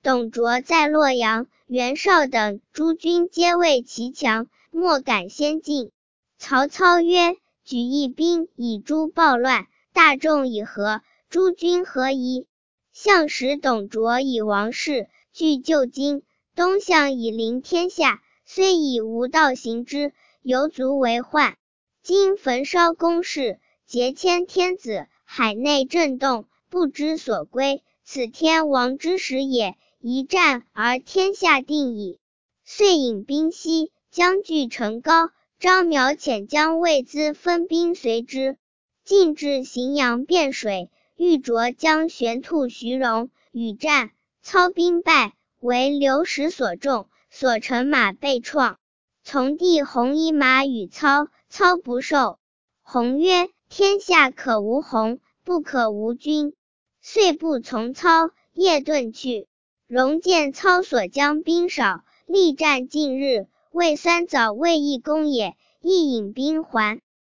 董卓在洛阳，袁绍等诸军皆畏其强，莫敢先进。曹操曰：举一兵以诛暴乱，大众以和，诸军何疑？向使董卓以王室，据旧京，东向以临天下，虽以无道行之，犹足为患。今焚烧宫室，劫迁天子，海内震动，不知所归，此天亡之时也，一战而天下定矣。遂引兵西，将据成皋。张邈遣将卫资分兵随之，进至荥阳汴水，豫卓将玄兔徐荣与战，操兵败，为刘石所中，所乘马被创。从弟弘以马与操，操不受。弘曰：天下可无弘，不可无君。遂不从操，夜遁去。荣见操所将兵少，力战近日，魏酸早未易攻也，亦引兵还。